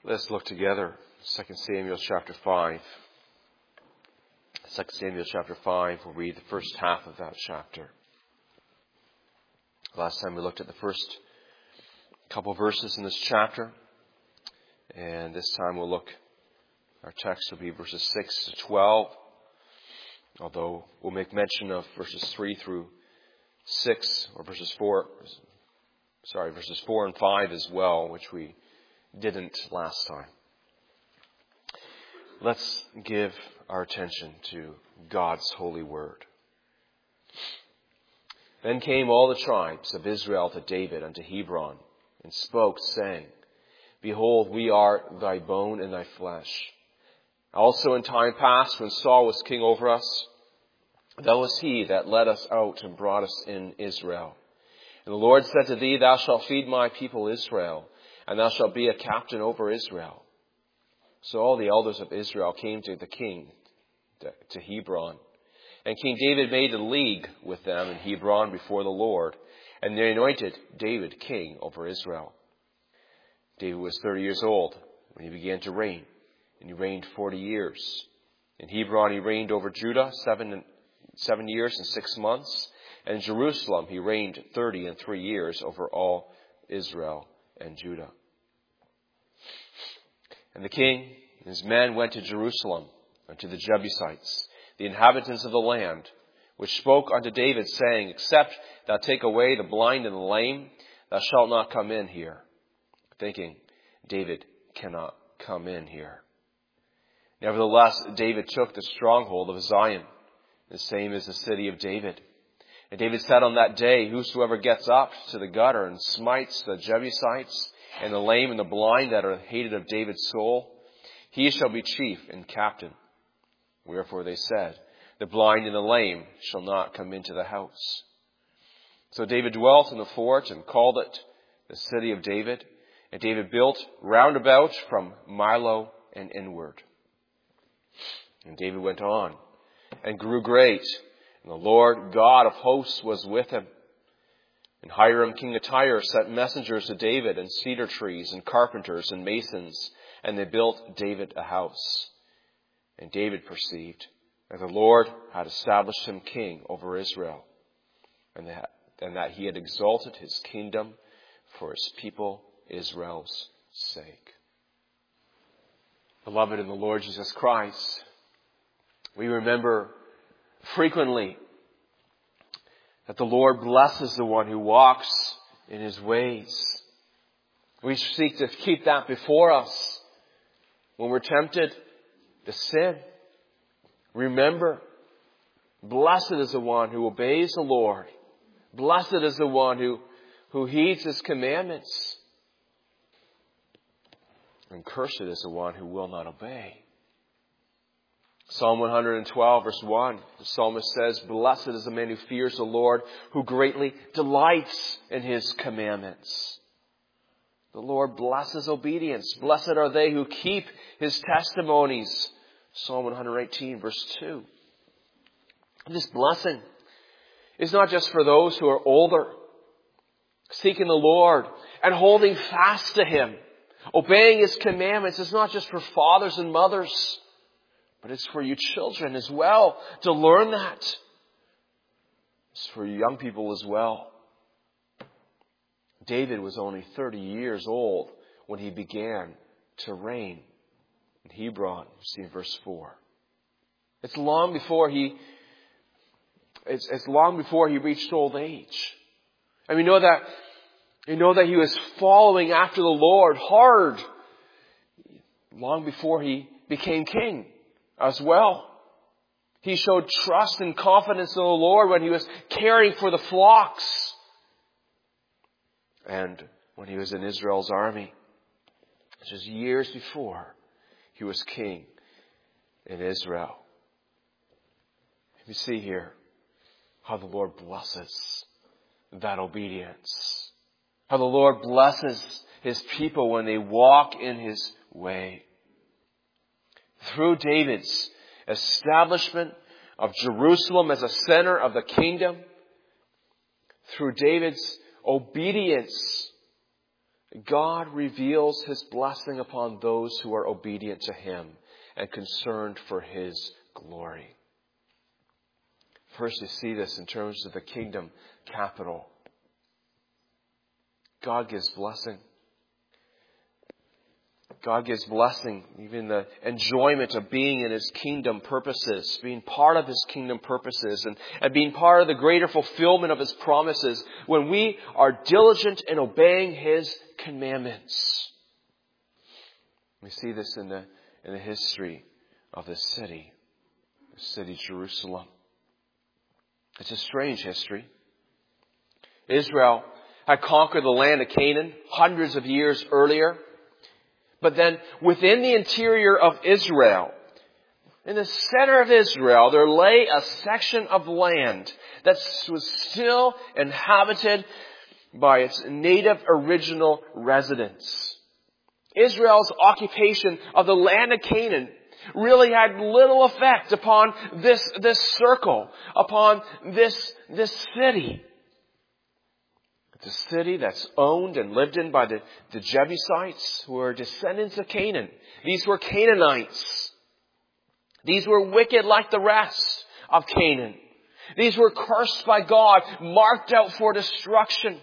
Let's look together. 2 Samuel chapter 5. 2 Samuel chapter 5, we'll read the first half of that chapter. Last time we looked at the first couple verses in this chapter. And this time our text will be verses 6 to 12. Although we'll make mention of verses 3 through 6, or verses 4 and 5 as well, which we didn't last time. Let's give our attention to God's holy word. Then came all the tribes of Israel to David unto Hebron, and spoke, saying, Behold, we are thy bone and thy flesh. Also in time past, when Saul was king over us, thou was he that led us out and brought us in Israel. And the Lord said to thee, Thou shalt feed my people Israel, and thou shalt be a captain over Israel. So all the elders of Israel came to the king, to Hebron. And King David made a league with them in Hebron before the Lord, and they anointed David king over Israel. David was 30 years old when he began to reign, and he reigned 40 years. In Hebron he reigned over Judah 7 years and 6 months, and in Jerusalem he reigned 33 years over all Israel and Judah. And the king and his men went to Jerusalem unto the Jebusites, the inhabitants of the land, which spoke unto David, saying, Except thou take away the blind and the lame, thou shalt not come in here. Thinking, David cannot come in here. Nevertheless, David took the stronghold of Zion, the same as the city of David. And David said on that day, Whosoever gets up to the gutter and smites the Jebusites, and the lame and the blind that are hated of David's soul, he shall be chief and captain. Wherefore they said, The blind and the lame shall not come into the house. So David dwelt in the fort and called it the city of David. And David built round about from Milo and inward. And David went on and grew great, and the Lord God of hosts was with him. And Hiram king of Tyre sent messengers to David, and cedar trees, and carpenters, and masons, and they built David a house. And David perceived that the Lord had established him king over Israel, and that he had exalted his kingdom for his people Israel's sake. Beloved in the Lord Jesus Christ, we remember frequently that the Lord blesses the one who walks in his ways. We seek to keep that before us when we're tempted to sin. Remember, blessed is the one who obeys the Lord. Blessed is the one who heeds his commandments. And cursed is the one who will not obey. Psalm 112 verse 1, the psalmist says, Blessed is the man who fears the Lord, who greatly delights in his commandments. The Lord blesses obedience. Blessed are they who keep his testimonies. Psalm 118 verse 2. This blessing is not just for those who are older, seeking the Lord and holding fast to him. Obeying his commandments is not just for fathers and mothers, but it's for you children as well to learn that. It's for you young people as well. David was only 30 years old when he began to reign in Hebron. You see in verse 4. It's long before he reached old age. And we know that he was following after the Lord hard long before he became king as well. He showed trust and confidence in the Lord when he was caring for the flocks and when he was in Israel's army. Just years before he was king in Israel. You see here how the Lord blesses that obedience. How the Lord blesses his people when they walk in his way. Through David's establishment of Jerusalem as a center of the kingdom, through David's obedience, God reveals His blessing upon those who are obedient to Him and concerned for His glory. First, you see this in terms of the kingdom capital. God gives blessing. God gives blessing, even the enjoyment of being in His kingdom purposes, being part of His kingdom purposes, and being part of the greater fulfillment of His promises when we are diligent in obeying His commandments. We see this in the history of the city Jerusalem. It's a strange history. Israel had conquered the land of Canaan hundreds of years earlier. But then within the interior of Israel, in the center of Israel, there lay a section of land that was still inhabited by its native original residents. Israel's occupation of the land of Canaan really had little effect upon this circle, upon this city. It's a city that's owned and lived in by the Jebusites, who are descendants of Canaan. These were Canaanites. These were wicked like the rest of Canaan. These were cursed by God, marked out for destruction.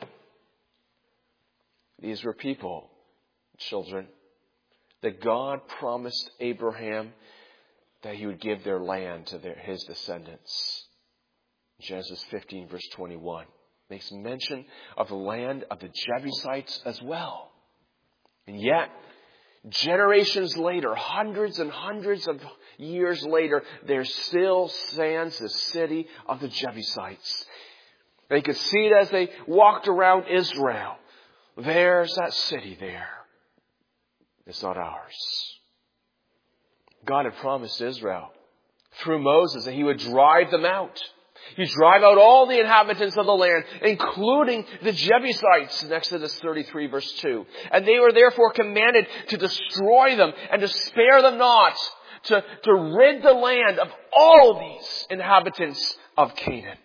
These were people, children, that God promised Abraham that He would give their land to his descendants. Genesis 15, verse 21. Makes mention of the land of the Jebusites as well. And yet, generations later, hundreds and hundreds of years later, there still stands the city of the Jebusites. They could see it as they walked around Israel. There's that city there. It's not ours. God had promised Israel through Moses that He would drive them out. He'd drive out all the inhabitants of the land, including the Jebusites in Exodus 33 verse 2. And they were therefore commanded to destroy them and to spare them not, to rid the land of all these inhabitants of Canaan.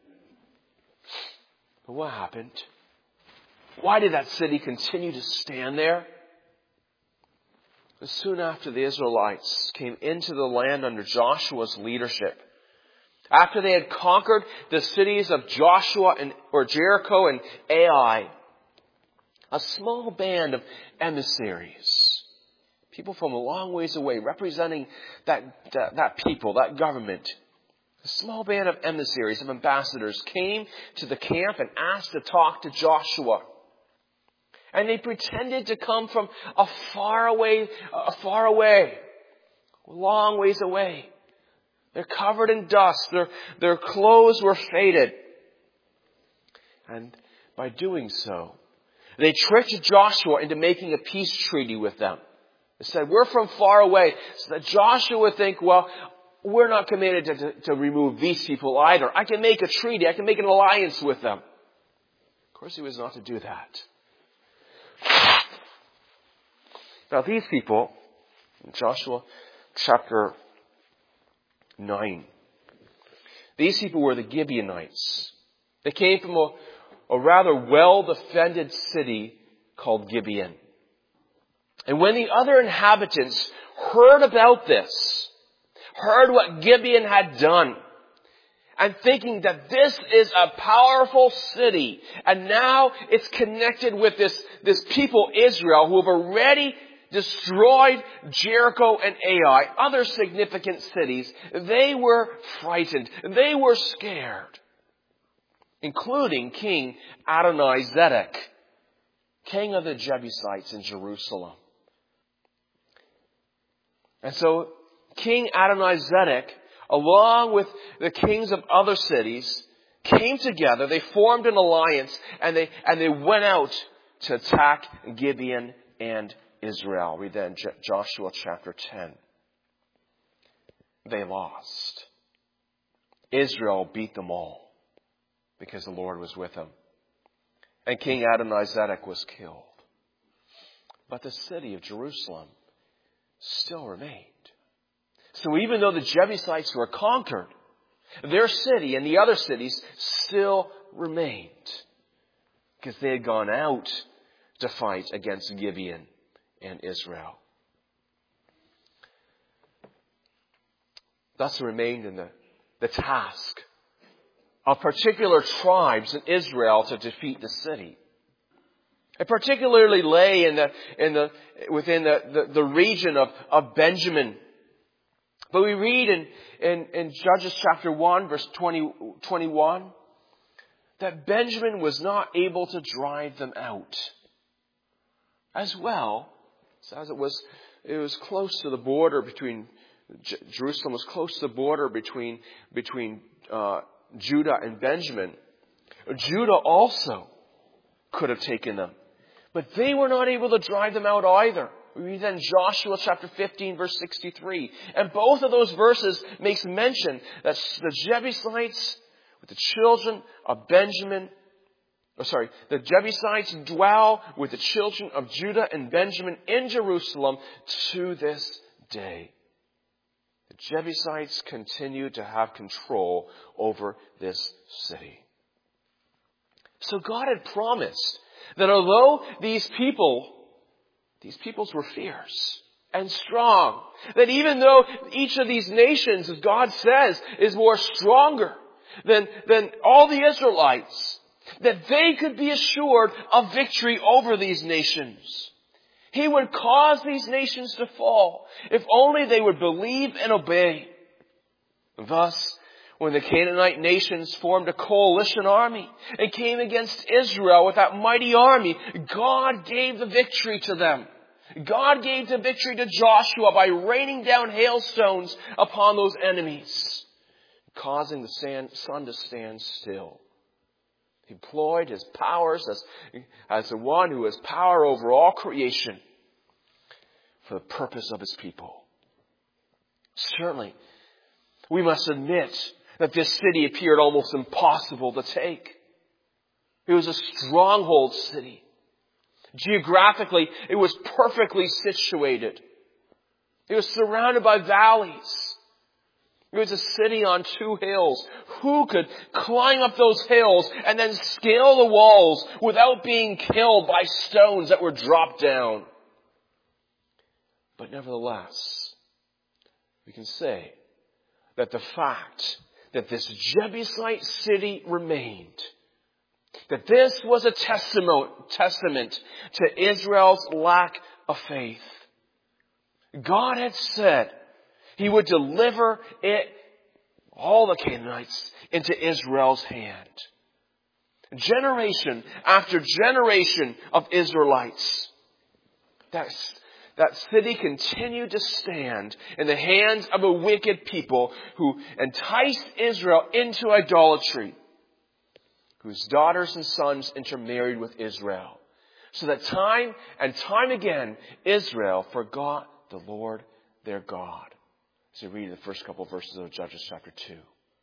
But what happened? Why did that city continue to stand there? Soon after the Israelites came into the land under Joshua's leadership, after they had conquered the cities of Jericho and Ai, a small band of emissaries, people from a long ways away, representing that people, that government, a small band of emissaries, of ambassadors, came to the camp and asked to talk to Joshua. And they pretended to come from a long ways away. They're covered in dust. Their clothes were faded. And by doing so, they tricked Joshua into making a peace treaty with them. They said, we're from far away. So that Joshua would think, well, we're not committed to remove these people either. I can make a treaty. I can make an alliance with them. Of course, he was not to do that. Now these people, in Joshua chapter 9, these people were the Gibeonites. They came from a rather well-defended city called Gibeon. And when the other inhabitants heard about this, heard what Gibeon had done, and thinking that this is a powerful city, and now it's connected with this people, Israel, who have already destroyed Jericho and Ai, other significant cities, they were frightened. They were scared. Including King Adonizedek, king of the Jebusites in Jerusalem. And so King Adonizedek, along with the kings of other cities, came together. They formed an alliance, and they went out to attack Gibeon and Israel. Read that in Joshua chapter 10. They lost. Israel beat them all because the Lord was with them. And King Adonizedek was killed. But the city of Jerusalem still remained. So even though the Jebusites were conquered, their city and the other cities still remained. Because they had gone out to fight against Gibeon and Israel. Thus remained in the task of particular tribes in Israel to defeat the city. It particularly lay within the region of Benjamin. But we read in Judges chapter 1, verse 21, that Benjamin was not able to drive them out. As well, as it was close to the border between Jerusalem was close to the border between Judah and Benjamin. Judah also could have taken them, but they were not able to drive them out either. We read that in Joshua chapter 15, verse 63. And both of those verses makes mention that the Jebusites with the children of the Jebusites dwell with the children of Judah and Benjamin in Jerusalem to this day. The Jebusites continue to have control over this city. So God had promised that although these peoples were fierce and strong, that even though each of these nations, as God says, is more stronger than all the Israelites, that they could be assured of victory over these nations. He would cause these nations to fall if only they would believe and obey. Thus, when the Canaanite nations formed a coalition army and came against Israel with that mighty army, God gave the victory to them. God gave the victory to Joshua by raining down hailstones upon those enemies, causing the sun to stand still. He employed his powers as the one who has power over all creation for the purpose of his people. Certainly, we must admit that this city appeared almost impossible to take. It was a stronghold city. Geographically, it was perfectly situated. It was surrounded by valleys. It was a city on two hills. Who could climb up those hills and then scale the walls without being killed by stones that were dropped down? But nevertheless, we can say that the fact that this Jebusite city remained, that this was a testament to Israel's lack of faith. God had said He would deliver all the Canaanites into Israel's hand. Generation after generation of Israelites, that city continued to stand in the hands of a wicked people who enticed Israel into idolatry, whose daughters and sons intermarried with Israel, so that time and time again Israel forgot the Lord their God. As you read the first couple of verses of Judges chapter 2.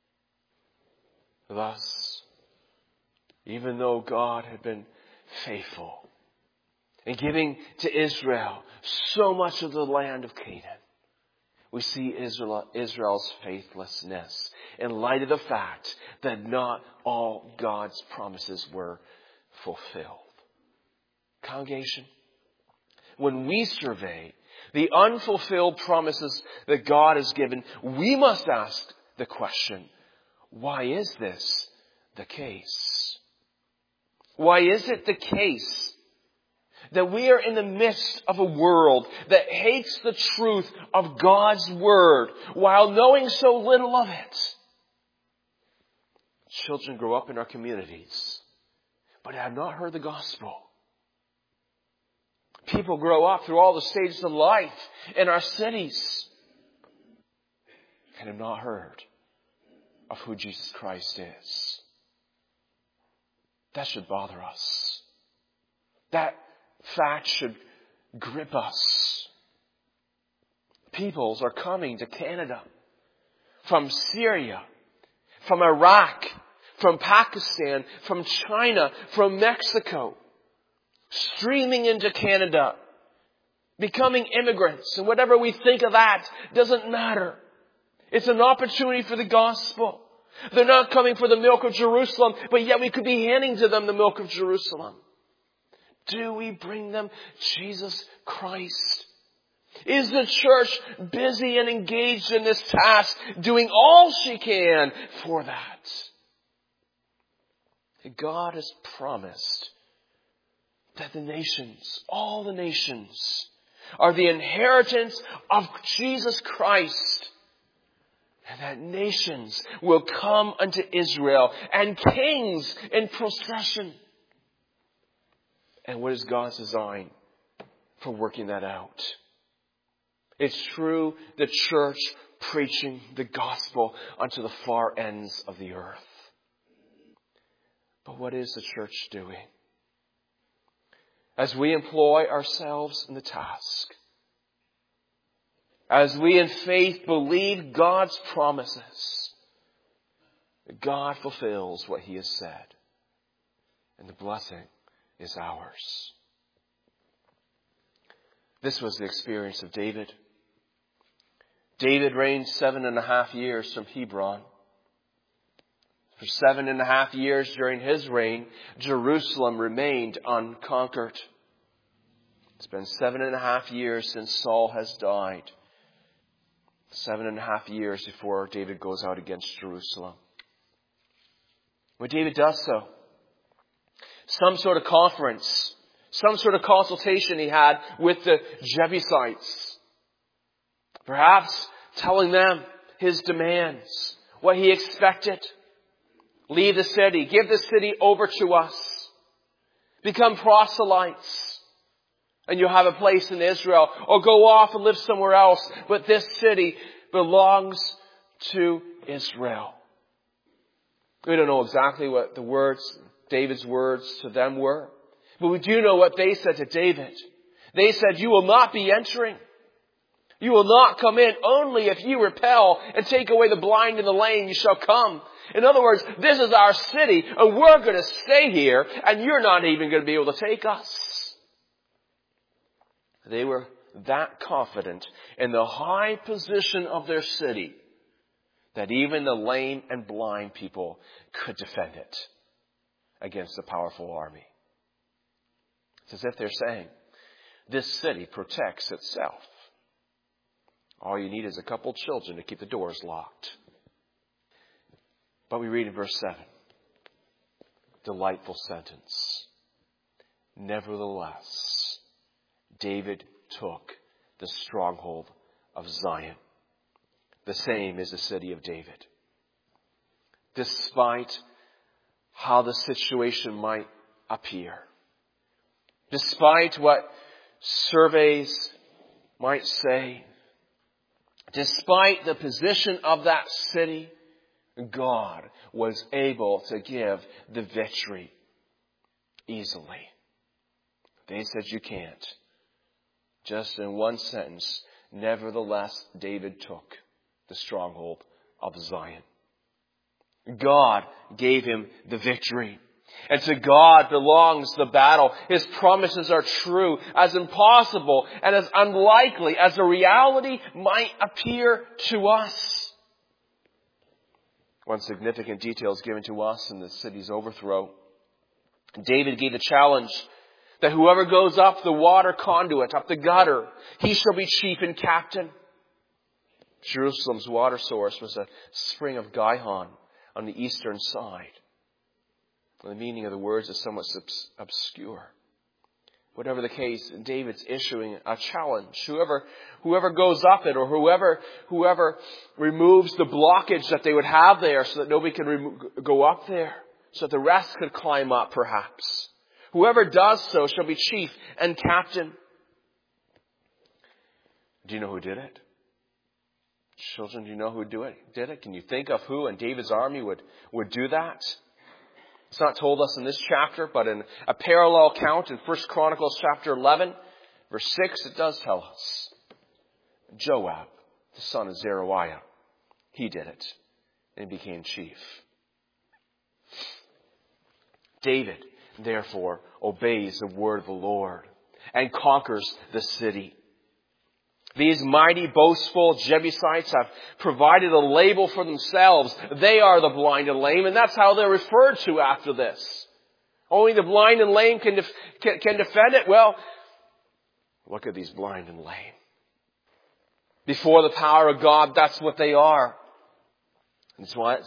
Thus, even though God had been faithful in giving to Israel so much of the land of Canaan, we see Israel's faithlessness in light of the fact that not all God's promises were fulfilled. Congregation, when we survey the unfulfilled promises that God has given, we must ask the question, why is this the case? Why is it the case that we are in the midst of a world that hates the truth of God's Word while knowing so little of it? Children grow up in our communities, but have not heard the gospel. People grow up through all the stages of life in our cities and have not heard of who Jesus Christ is. That should bother us. That fact should grip us. Peoples are coming to Canada from Syria, from Iraq, from Pakistan, from China, from Mexico, streaming into Canada, becoming immigrants. And whatever we think of that doesn't matter. It's an opportunity for the gospel. They're not coming for the milk of Jerusalem, but yet we could be handing to them the milk of Jerusalem. Do we bring them Jesus Christ? Is the church busy and engaged in this task, doing all she can for that? God has promised that the nations, all the nations, are the inheritance of Jesus Christ. And that nations will come unto Israel and kings in procession. And what is God's design for working that out? It's through the church preaching the gospel unto the far ends of the earth. But what is the church doing? As we employ ourselves in the task, as we in faith believe God's promises, God fulfills what He has said, and the blessing is ours. This was the experience of David. David reigned 7.5 years from Hebron. For 7.5 years during his reign, Jerusalem remained unconquered. It's been 7.5 years since Saul has died. 7.5 years before David goes out against Jerusalem. When David does so, some sort of conference, some sort of consultation he had with the Jebusites. Perhaps telling them his demands, what he expected. Leave the city. Give the city over to us. Become proselytes. And you'll have a place in Israel. Or go off and live somewhere else. But this city belongs to Israel. We don't know exactly what the words, David's words to them were. But we do know what they said to David. They said, you will not be entering. You will not come in. Only if you repel and take away the blind and the lame, you shall come. In other words, this is our city, and we're going to stay here, and you're not even going to be able to take us. They were that confident in the high position of their city that even the lame and blind people could defend it against a powerful army. It's as if they're saying, this city protects itself. All you need is a couple children to keep the doors locked. But we read in verse 7, delightful sentence. Nevertheless, David took the stronghold of Zion. The same is the city of David. Despite how the situation might appear, despite what surveys might say, despite the position of that city, God was able to give the victory easily. They said you can't. Just in one sentence, nevertheless, David took the stronghold of Zion. God gave him the victory. And to God belongs the battle. His promises are true, as impossible and as unlikely as the reality might appear to us. One significant detail is given to us in the city's overthrow. David gave the challenge that whoever goes up the water conduit, up the gutter, he shall be chief and captain. Jerusalem's water source was a spring of Gihon on the eastern side. The meaning of the words is somewhat obscure. Whatever the case, David's issuing a challenge. Whoever goes up it, or whoever removes the blockage that they would have there so that nobody can go up there, so that the rest could climb up perhaps. Whoever does so shall be chief and captain. Do you know who did it? Children, do you know who did it? Can you think of who in David's army would do that? It's not told us in this chapter, but in a parallel account in 1 Chronicles chapter 11, verse 6, it does tell us. Joab, the son of Zeruiah, he did it and became chief. David, therefore, obeys the word of the Lord and conquers the city. These mighty, boastful Jebusites have provided a label for themselves. They are the blind and lame, and that's how they're referred to after this. Only the blind and lame can defend it. Well, look at these blind and lame. Before the power of God, that's what they are. This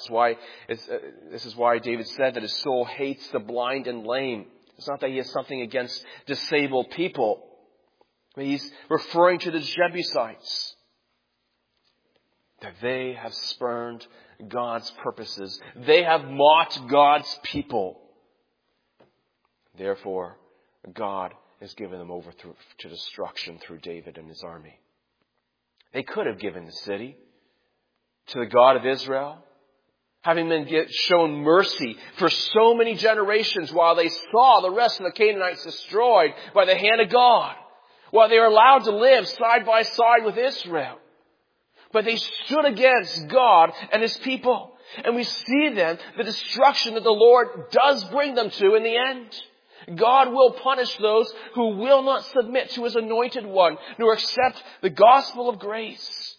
is why David said that his soul hates the blind and lame. It's not that he has something against disabled people. He's referring to the Jebusites. That they have spurned God's purposes. They have mocked God's people. Therefore, God has given them over to destruction through David and his army. They could have given the city to the God of Israel, having been shown mercy for so many generations while they saw the rest of the Canaanites destroyed by the hand of God, while they were allowed to live side by side with Israel. But they stood against God and His people. And we see then the destruction that the Lord does bring them to in the end. God will punish those who will not submit to His anointed one, nor accept the gospel of grace.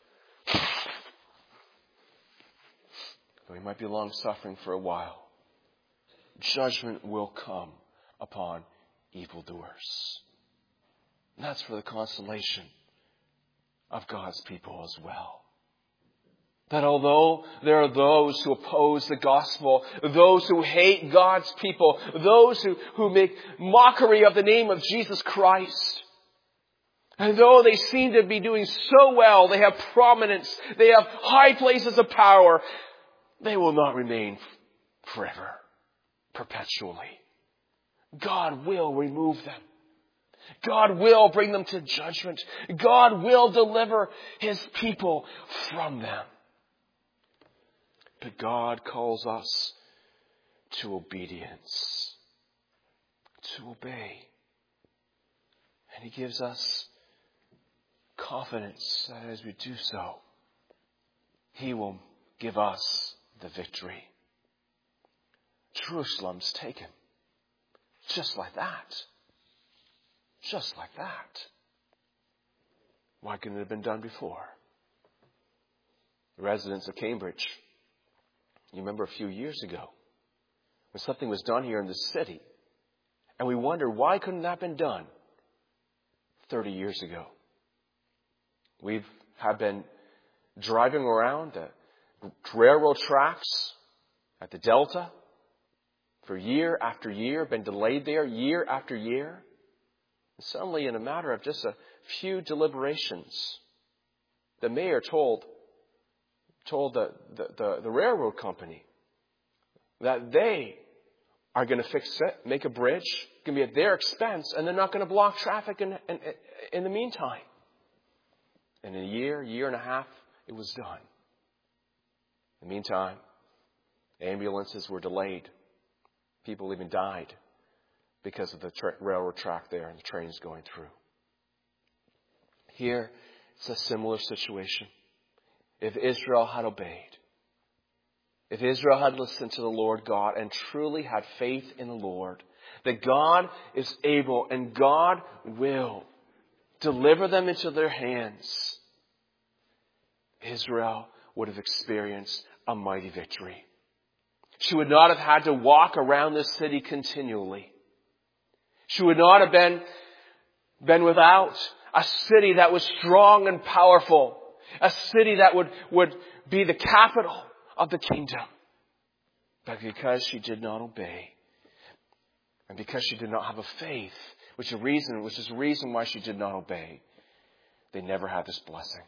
Though He might be long-suffering for a while, judgment will come upon evildoers. And that's for the consolation of God's people as well. That although there are those who oppose the gospel, those who hate God's people, those who make mockery of the name of Jesus Christ, and though they seem to be doing so well, they have prominence, they have high places of power, they will not remain forever, perpetually. God will remove them. God will bring them to judgment. God will deliver His people from them. But God calls us to obedience, to obey. And He gives us confidence that as we do so, He will give us the victory. Jerusalem's taken. Just like that. Just like that. Why couldn't it have been done before? The residents of Cambridge, you remember a few years ago when something was done here in the city, and we wondered why couldn't that have been done 30 years ago. We have been driving around the railroad tracks at the Delta for year after year, been delayed there year after year. And suddenly, in a matter of just a few deliberations, the mayor told the railroad company that they are going to fix it, make a bridge, going to be at their expense, and they're not going to block traffic in the meantime. And in a year and a half, it was done. In the meantime, ambulances were delayed. People even died because of the railroad track there and the trains going through. Here, it's a similar situation. If Israel had obeyed, if Israel had listened to the Lord God and truly had faith in the Lord, that God is able and God will deliver them into their hands, Israel would have experienced a mighty victory. She would not have had to walk around this city continually. She would not have been without a city that was strong and powerful. A city that would be the capital of the kingdom. But because she did not obey, and because she did not have a faith, which is the reason why she did not obey, they never had this blessing.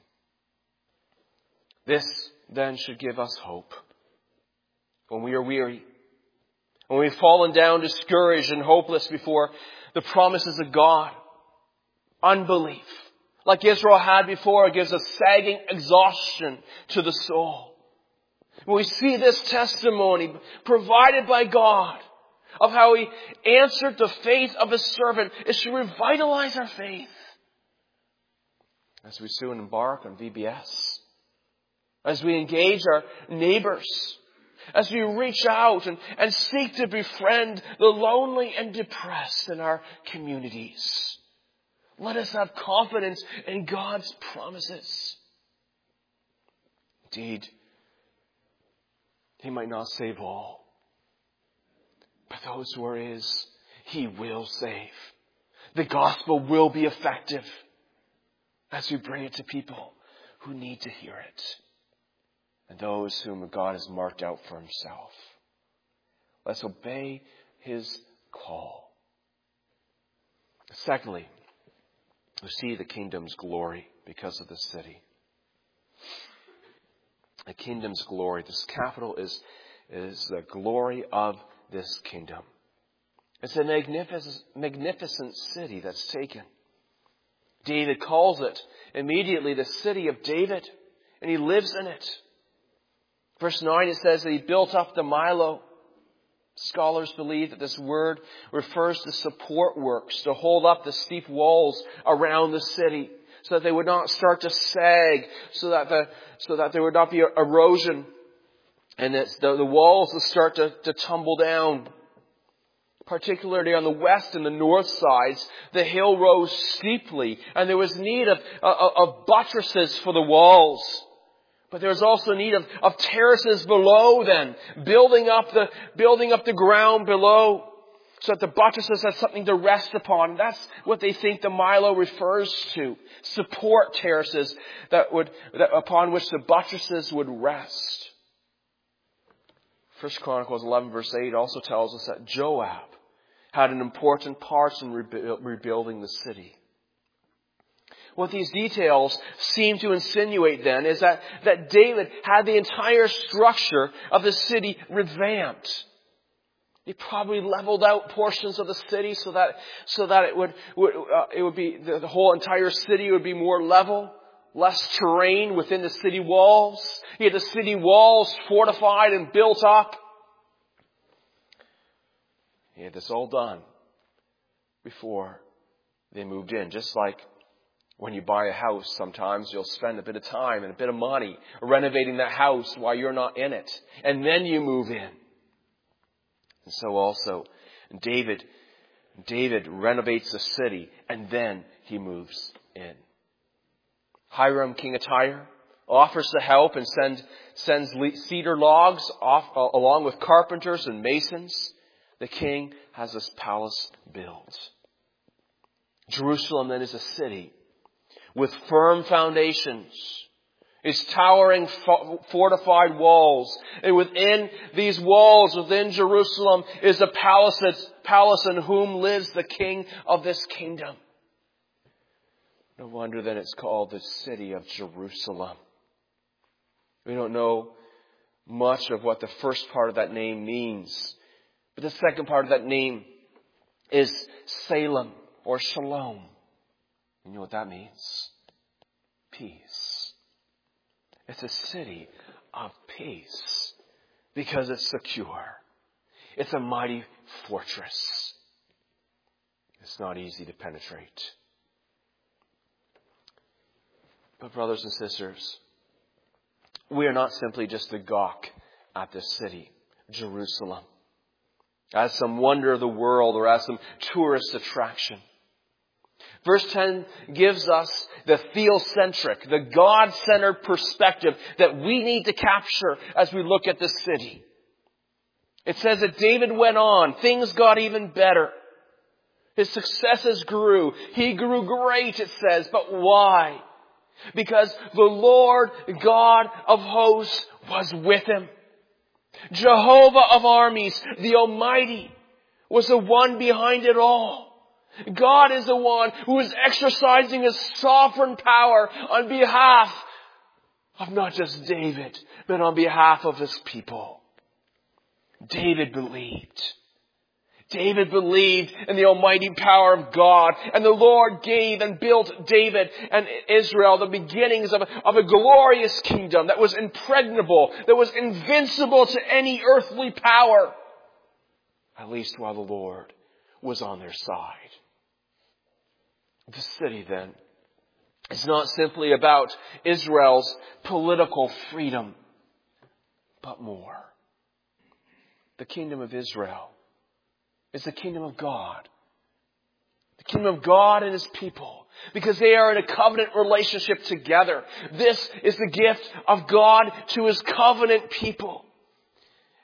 This then should give us hope. When we are weary, when we've fallen down discouraged and hopeless before the promises of God, unbelief, like Israel had before, gives a sagging exhaustion to the soul. When we see this testimony provided by God of how He answered the faith of His servant, it should revitalize our faith. As we soon embark on VBS, as we engage our neighbors, as we reach out and seek to befriend the lonely and depressed in our communities, let us have confidence in God's promises. Indeed, He might not save all, But those who are His, He will save. The gospel will be effective as we bring it to people who need to hear it, and those whom God has marked out for Himself. Let's obey His call. Secondly, we see the kingdom's glory because of this city. The kingdom's glory. This capital is the glory of this kingdom. It's a magnificent city that's taken. David calls it immediately the city of David, and he lives in it. Verse 9, it says that he built up the Milo. Scholars believe that this word refers to support works to hold up the steep walls around the city so that they would not start to sag, so that there would not be erosion, and that the walls would start to tumble down. Particularly on the west and the north sides, the hill rose steeply, and there was need of buttresses for the walls. But there was also need of terraces below then, building up the ground below, so that the buttresses had something to rest upon. That's what they think the Milo refers to. Support terraces upon which the buttresses would rest. 1 Chronicles 11 verse 8 also tells us that Joab had an important part in rebuilding the city. What these details seem to insinuate then is that David had the entire structure of the city revamped. He probably leveled out portions of the city so that it would be the whole entire city would be more level, less terrain within the city walls. He had the city walls fortified and built up. He had this all done before they moved in. Just like when you buy a house, sometimes you'll spend a bit of time and a bit of money renovating that house while you're not in it. And then you move in. And so also, David renovates the city and then he moves in. Hiram, king of Tyre, offers to help and sends cedar logs off along with carpenters and masons. The king has this palace built. Jerusalem then is a city with firm foundations. Its towering fortified walls. And within these walls, within Jerusalem, is a palace in whom lives the king of this kingdom. No wonder then it's called the city of Jerusalem. We don't know much of what the first part of that name means. But the second part of that name is Salem or Shalom. You know what that means? Peace. It's a city of peace because it's secure. It's a mighty fortress. It's not easy to penetrate. But brothers and sisters, we are not simply just a gawk at this city, Jerusalem, as some wonder of the world or as some tourist attraction. Verse 10 gives us the theocentric, the God-centered perspective that we need to capture as we look at this city. It says that David went on. Things got even better. His successes grew. He grew great, it says. But why? Because the Lord God of hosts was with him. Jehovah of armies, the Almighty, was the one behind it all. God is the one who is exercising His sovereign power on behalf of not just David, but on behalf of His people. David believed. David believed in the almighty power of God, and the Lord gave and built David and Israel the beginnings of a glorious kingdom that was impregnable, that was invincible to any earthly power, at least while the Lord was on their side. The city then is not simply about Israel's political freedom, but more. The kingdom of Israel is the kingdom of God. The kingdom of God and His people. Because they are in a covenant relationship together. This is the gift of God to His covenant people.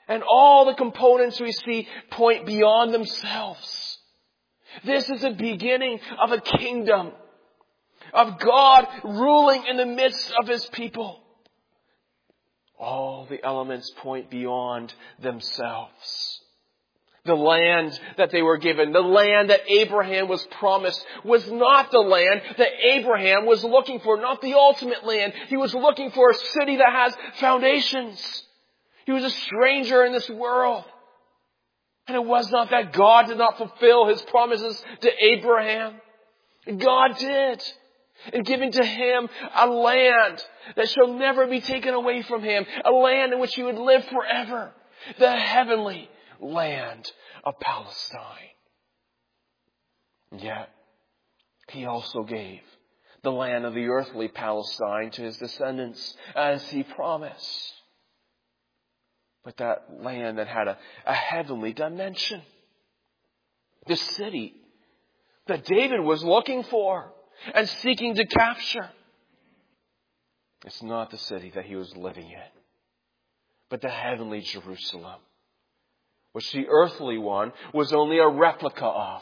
And all the components we see point beyond themselves. This is the beginning of a kingdom, of God ruling in the midst of His people. All the elements point beyond themselves. The land that they were given, the land that Abraham was promised, was not the land that Abraham was looking for, not the ultimate land. He was looking for a city that has foundations. He was a stranger in this world. And it was not that God did not fulfill His promises to Abraham. God did. In giving to him a land that shall never be taken away from him. A land in which he would live forever. The heavenly land of Palestine. Yet, He also gave the land of the earthly Palestine to His descendants as He promised. But that land that had a heavenly dimension. The city that David was looking for and seeking to capture. It's not the city that he was living in, but the heavenly Jerusalem, which the earthly one was only a replica of.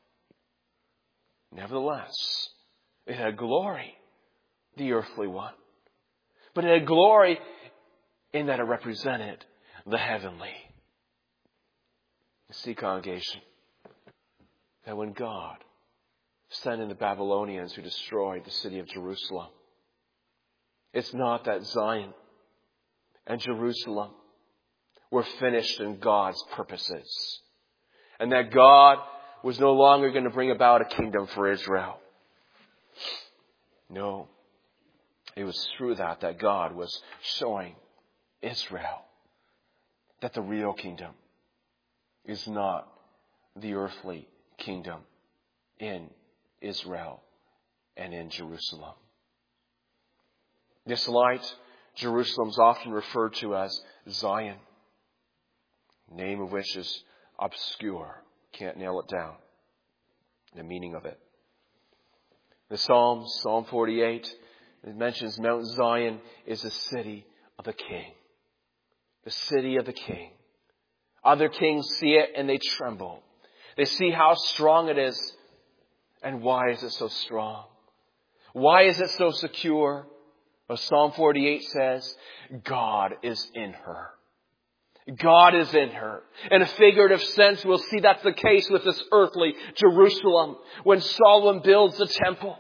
Nevertheless, it had glory, the earthly one. But it had glory in that it represented the heavenly. You see, congregation, that when God sent in the Babylonians who destroyed the city of Jerusalem, it's not that Zion and Jerusalem were finished in God's purposes, and that God was no longer going to bring about a kingdom for Israel. No, it was through that God was showing Israel that the real kingdom is not the earthly kingdom in Israel and in Jerusalem. This light, Jerusalem, is often referred to as Zion, name of which is obscure. Can't nail it down, the meaning of it. The Psalms, Psalm 48, it mentions Mount Zion is the city of the King. The city of the King. Other kings see it and they tremble. They see how strong it is. And why is it so strong? Why is it so secure? Well, Psalm 48 says, God is in her. God is in her. In a figurative sense, we'll see that's the case with this earthly Jerusalem when Solomon builds the temple.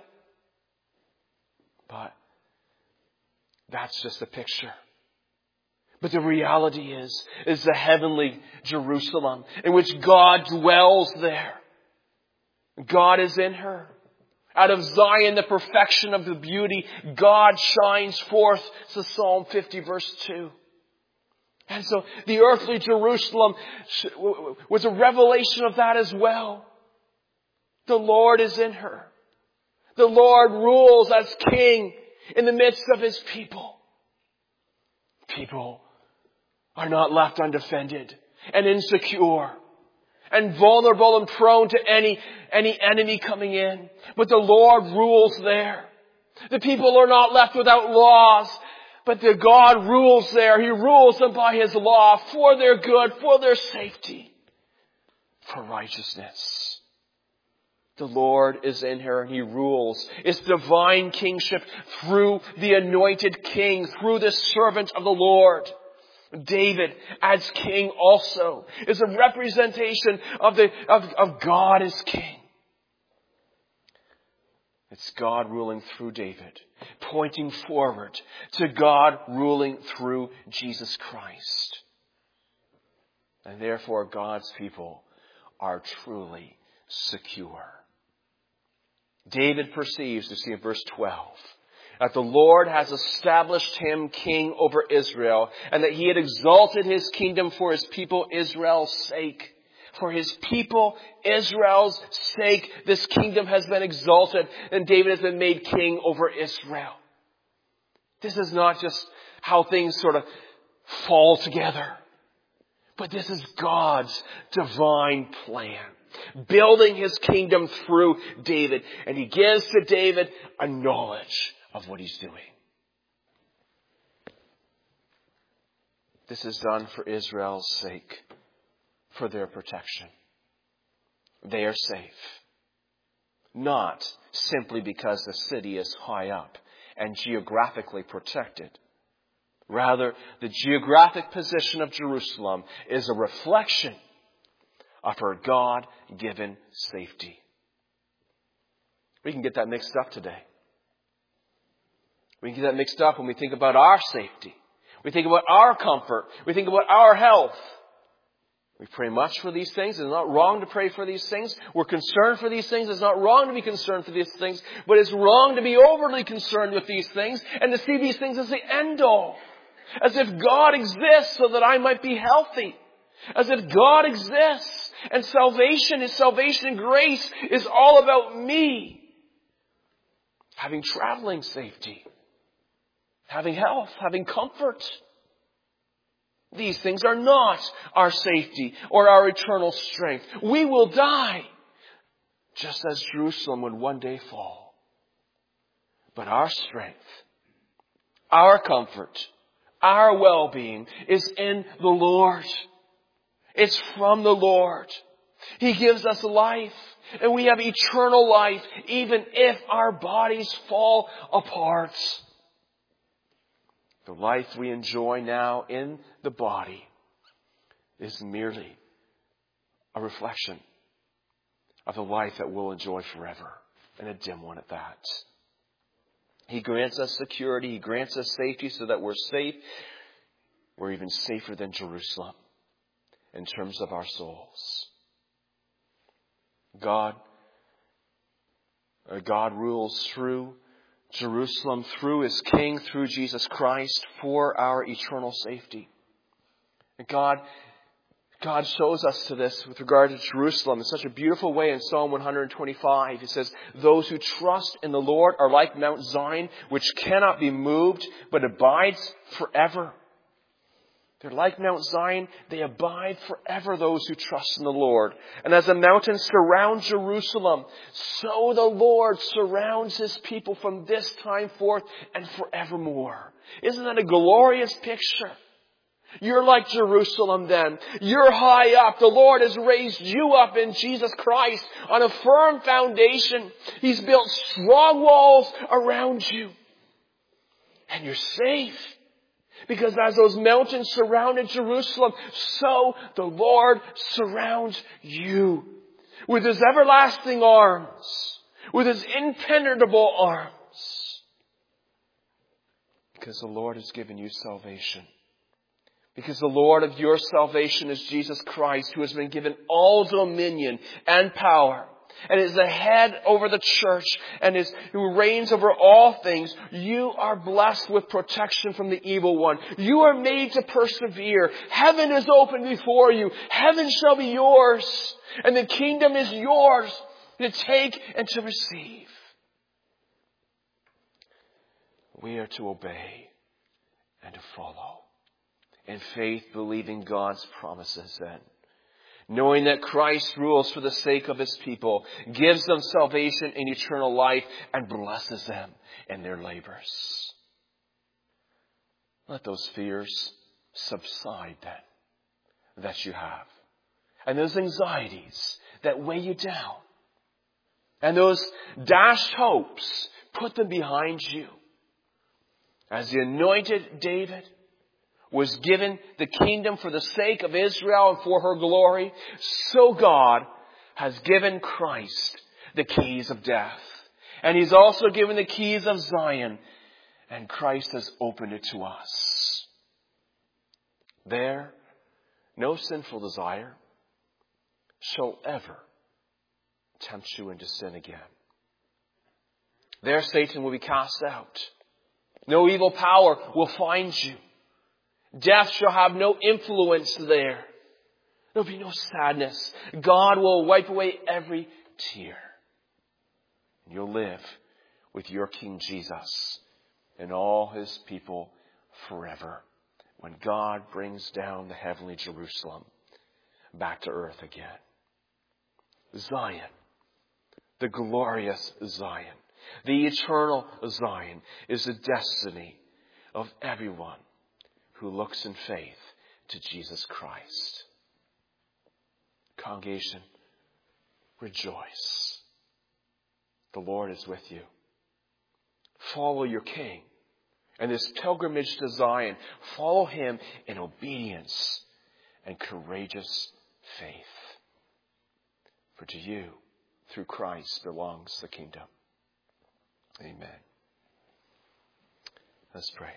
But that's just a picture. But the reality is the heavenly Jerusalem in which God dwells there. God is in her. Out of Zion, the perfection of the beauty, God shines forth, says Psalm 50 verse 2. And so the earthly Jerusalem was a revelation of that as well. The Lord is in her. The Lord rules as King in the midst of His people. People are not left undefended and insecure and vulnerable and prone to any enemy coming in. But the Lord rules there. The people are not left without laws, but the God rules there. He rules them by His law for their good, for their safety, for righteousness. The Lord is in her and He rules. It's divine kingship through the anointed King, through the servant of the Lord. David, as king also, is a representation of God as king. It's God ruling through David, pointing forward to God ruling through Jesus Christ. And therefore, God's people are truly secure. David perceives, you see in verse 12, that the Lord has established him king over Israel, and that He had exalted His kingdom for His people Israel's sake. For His people Israel's sake, this kingdom has been exalted, and David has been made king over Israel. This is not just how things sort of fall together, but this is God's divine plan, building His kingdom through David. And He gives to David a knowledge of what he's doing. This is done for Israel's sake, for their protection. They are safe. Not simply because the city is high up and geographically protected. Rather, the geographic position of Jerusalem is a reflection of her God-given safety. We can get that mixed up today. We can get that mixed up when we think about our safety. We think about our comfort. We think about our health. We pray much for these things. It's not wrong to pray for these things. We're concerned for these things. It's not wrong to be concerned for these things. But it's wrong to be overly concerned with these things and to see these things as the end all. As if God exists so that I might be healthy. As if God exists and His salvation and grace is all about me. Having traveling safety. Having health. Having comfort. These things are not our safety or our eternal strength. We will die. Just as Jerusalem would one day fall. But our strength, our comfort, our well-being is in the Lord. It's from the Lord. He gives us life. And we have eternal life even if our bodies fall apart. The life we enjoy now in the body is merely a reflection of the life that we'll enjoy forever. And a dim one at that. He grants us security. He grants us safety so that we're safe. We're even safer than Jerusalem in terms of our souls. God rules through Jerusalem, through His King, through Jesus Christ, for our eternal safety. And God shows us to this with regard to Jerusalem in such a beautiful way in Psalm 125. He says, "Those who trust in the Lord are like Mount Zion, which cannot be moved, but abides forever." They're like Mount Zion. They abide forever, those who trust in the Lord. And as the mountains surround Jerusalem, so the Lord surrounds His people from this time forth and forevermore. Isn't that a glorious picture? You're like Jerusalem then. You're high up. The Lord has raised you up in Jesus Christ on a firm foundation. He's built strong walls around you. And you're safe. Because as those mountains surrounded Jerusalem, so the Lord surrounds you with His everlasting arms, with His impenetrable arms. Because the Lord has given you salvation. Because the Lord of your salvation is Jesus Christ, who has been given all dominion and power. And is the head over the church and who reigns over all things. You are blessed with protection from the evil one. You are made to persevere. Heaven is open before you. Heaven shall be yours. And the kingdom is yours to take and to receive. We are to obey and to follow. In faith, believing God's promises then. Knowing that Christ rules for the sake of His people, gives them salvation and eternal life, and blesses them in their labors. Let those fears subside then that you have. And those anxieties that weigh you down. And those dashed hopes, put them behind you. As the anointed David was given the kingdom for the sake of Israel and for her glory, so God has given Christ the keys of death. And He's also given the keys of Zion, and Christ has opened it to us. There, no sinful desire shall ever tempt you into sin again. There Satan will be cast out. No evil power will find you. Death shall have no influence there. There'll be no sadness. God will wipe away every tear. And you'll live with your King Jesus and all His people forever. When God brings down the heavenly Jerusalem back to earth again. Zion. The glorious Zion. The eternal Zion is the destiny of everyone who looks in faith to Jesus Christ. Congregation, rejoice. The Lord is with you. Follow your King. And this pilgrimage to Zion, follow him in obedience and courageous faith. For to you, through Christ, belongs the kingdom. Amen. Let's pray.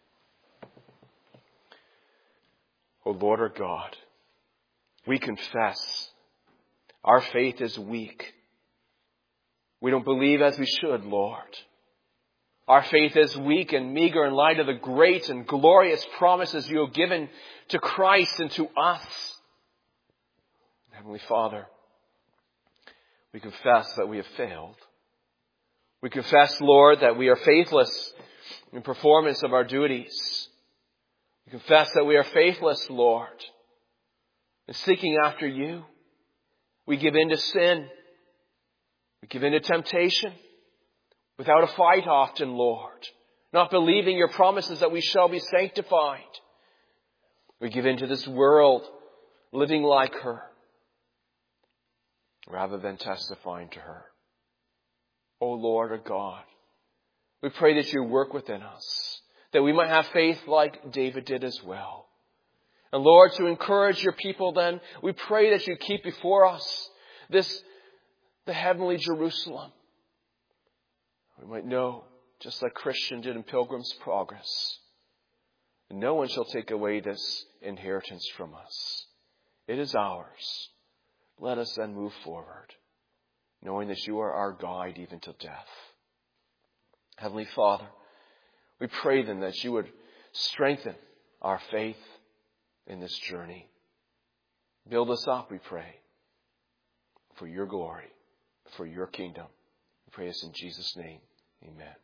O Lord our God, we confess our faith is weak. We don't believe as we should, Lord. Our faith is weak and meager in light of the great and glorious promises you have given to Christ and to us. Heavenly Father, we confess that we have failed. We confess, Lord, that we are faithless in performance of our duties. We confess that we are faithless, Lord, in seeking after you. We give in to sin. We give in to temptation. Without a fight often, Lord. Not believing your promises that we shall be sanctified. We give in to this world, living like her, rather than testifying to her. O Lord our God, we pray that you work within us, that we might have faith like David did as well. And Lord, to encourage your people then, we pray that you keep before us the heavenly Jerusalem. We might know, just like Christian did in Pilgrim's Progress, no one shall take away this inheritance from us. It is ours. Let us then move forward, knowing that you are our guide even till death. Heavenly Father, we pray then that you would strengthen our faith in this journey. Build us up, we pray, for your glory, for your kingdom. We pray this in Jesus' name. Amen.